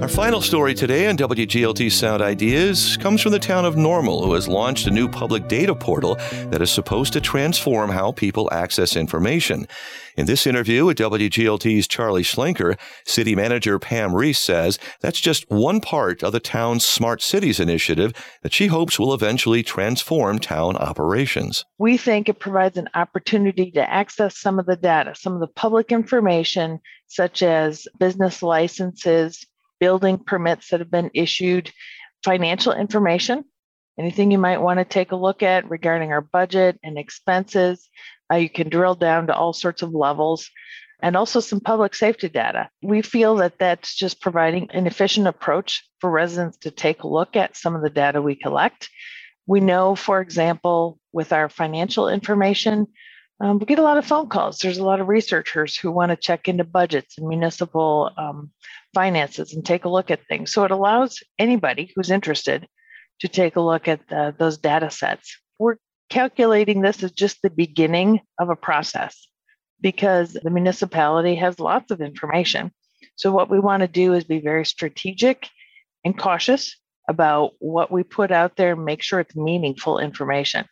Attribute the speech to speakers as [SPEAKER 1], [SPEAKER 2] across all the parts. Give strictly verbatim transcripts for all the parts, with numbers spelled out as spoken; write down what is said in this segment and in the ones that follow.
[SPEAKER 1] Our final story today on W G L T Sound Ideas comes from the town of Normal, who has launched a new public data portal that is supposed to transform how people access information. In this interview with W G L T's Charlie Schlenker, City Manager Pam Reese says that's just one part of the town's Smart Cities initiative that she hopes will eventually transform town operations.
[SPEAKER 2] We think it provides an opportunity to access some of the data, some of the public information, such as business licenses, building permits that have been issued, financial information, anything you might want to take a look at regarding our budget and expenses. Uh, you can drill down to all sorts of levels, and also some public safety data. We feel that that's just providing an efficient approach for residents to take a look at some of the data we collect. We know, for example, with our financial information, um, we get a lot of phone calls. There's a lot of researchers who want to check into budgets and municipal um, finances and take a look at things. So it allows anybody who's interested to take a look at the, those data sets. We're calculating this as just the beginning of a process because the municipality has lots of information. So what we want to do is be very strategic and cautious about what we put out there and make sure it's meaningful information.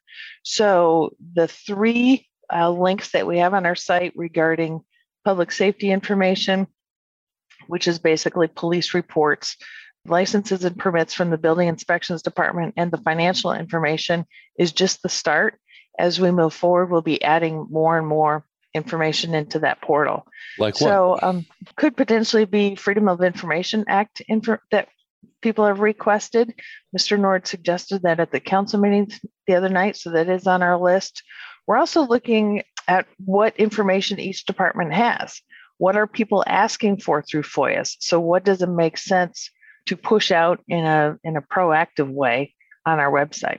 [SPEAKER 2] So the three uh, links that we have on our site regarding public safety information, which is basically police reports, licenses and permits from the Building Inspections Department, and the financial information is just the start. As we move forward, we'll be adding more and more information into that portal.
[SPEAKER 1] Like what?
[SPEAKER 2] So um, could potentially be Freedom of Information Act info that people have requested. Mister Nord suggested that at the council meeting the other night, so that is on our list. We're also looking at what information each department has. What are people asking for through F O I As? So what does it make sense to push out in a in a proactive way on our website?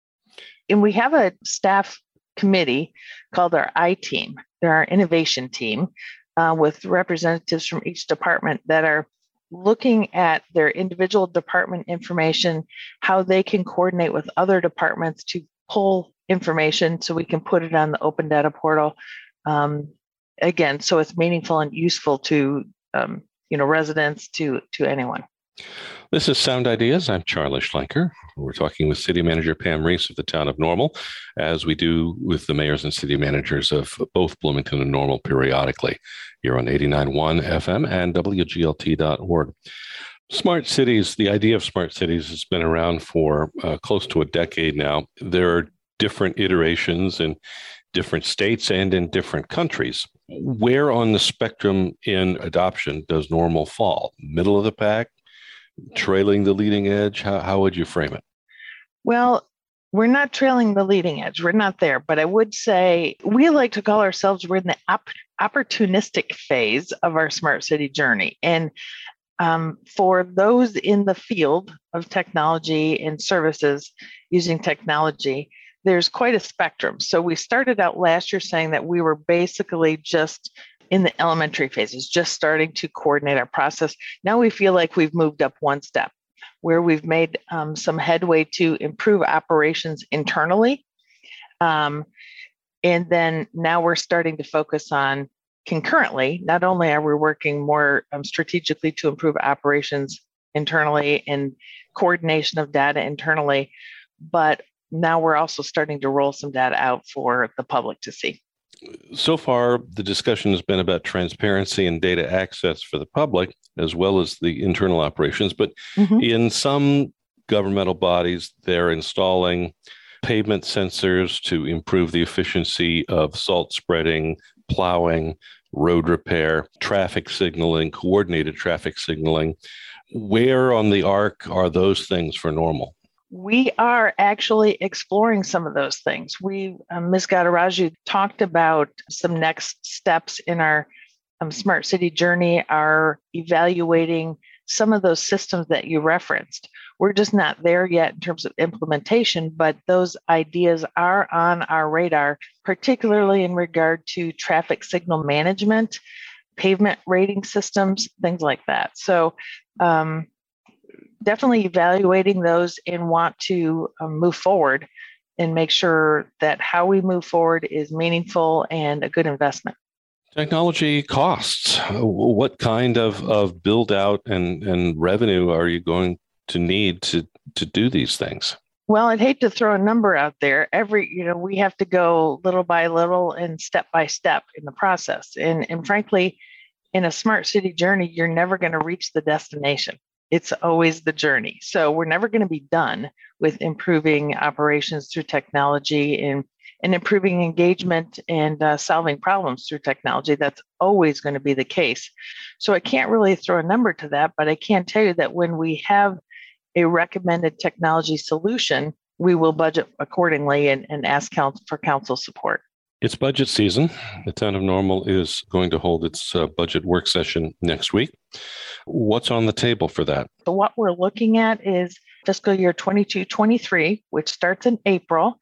[SPEAKER 2] And we have a staff committee called our I team. They're our innovation team uh, with representatives from each department that are looking at their individual department information, how they can coordinate with other departments to pull information so we can put it on the open data portal. Um, again, so it's meaningful and useful to um, you know residents, to to anyone.
[SPEAKER 3] This is Sound Ideas. I'm Charlie Schlenker. We're talking with City Manager Pam Reese of the town of Normal, as we do with the mayors and city managers of both Bloomington and Normal periodically, here on eighty-nine point one F M and W G L T dot org. Smart cities, the idea of smart cities has been around for uh, close to a decade now. There are different iterations in different states and in different countries. Where on the spectrum in adoption does Normal fall? Middle of the pack? Trailing the leading edge? How, how would you frame it?
[SPEAKER 2] Well, we're not trailing the leading edge. We're not there. But I would say we like to call ourselves, we're in the op- opportunistic phase of our smart city journey. And um, for those in the field of technology and services using technology, there's quite a spectrum. So we started out last year saying that we were basically just in the elementary phases, just starting to coordinate our process. Now we feel like we've moved up one step, where we've made um, some headway to improve operations internally. Um, and then now we're starting to focus on concurrently, not only are we working more um, strategically to improve operations internally and coordination of data internally, but now we're also starting to roll some data out for the public to see.
[SPEAKER 3] So far, the discussion has been about transparency and data access for the public, as well as the internal operations. But mm-hmm. in some governmental bodies, they're installing pavement sensors to improve the efficiency of salt spreading, plowing, road repair, traffic signaling, coordinated traffic signaling. Where on the arc are those things for Normal?
[SPEAKER 2] We are actually exploring some of those things. We, um, Miz Gadaraju talked about some next steps in our um, smart city journey, are evaluating some of those systems that you referenced. We're just not there yet in terms of implementation, but those ideas are on our radar, particularly in regard to traffic signal management, pavement rating systems, things like that. So, um, definitely evaluating those and want to um, move forward and make sure that how we move forward is meaningful and a good investment.
[SPEAKER 3] Technology costs. What kind of, of build out and, and revenue are you going to need to, to do these things?
[SPEAKER 2] Well, I'd hate to throw a number out there. Every, you know, we have to go little by little and step by step in the process. And, and frankly, in a smart city journey, you're never going to reach the destination. It's always the journey. So we're never going to be done with improving operations through technology and, and improving engagement and uh, solving problems through technology. That's always going to be the case. So I can't really throw a number to that, but I can tell you that when we have a recommended technology solution, we will budget accordingly and, and ask council for council support.
[SPEAKER 3] It's budget season. The Town of Normal is going to hold its uh, budget work session next week. What's on the table for that?
[SPEAKER 2] So what we're looking at is fiscal year twenty-two twenty-three, which starts in April.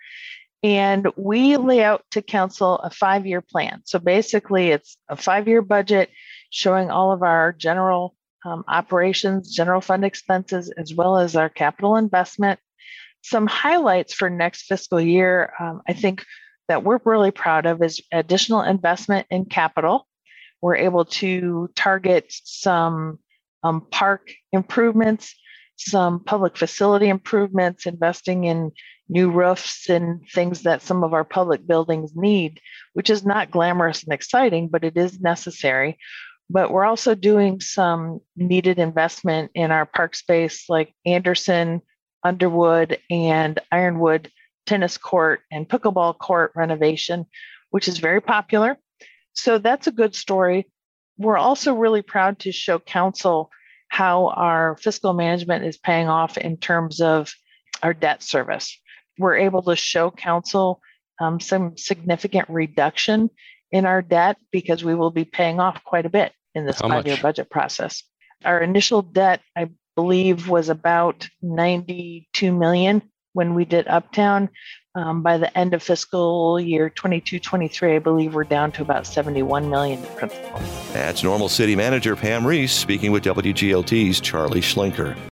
[SPEAKER 2] And we lay out to council a five-year plan. So basically, it's a five-year budget showing all of our general um, operations, general fund expenses, as well as our capital investment. Some highlights for next fiscal year, um, I think, that we're really proud of is additional investment in capital. We're able to target some um, park improvements, some public facility improvements, investing in new roofs and things that some of our public buildings need, which is not glamorous and exciting, but it is necessary. But we're also doing some needed investment in our park space like Anderson, Underwood, and Ironwood tennis court and pickleball court renovation, which is very popular. So that's a good story. We're also really proud to show council how our fiscal management is paying off in terms of our debt service. We're able to show council um, some significant reduction in our debt because we will be paying off quite a bit in this five-year budget process. Our initial debt, I believe, was about ninety-two million dollars when we did Uptown. Um, by the end of fiscal year twenty-two twenty-three, I believe we're down to about seventy-one million dollars in principal.
[SPEAKER 1] That's Normal City Manager Pam Reese speaking with W G L T's Charlie Schlenker.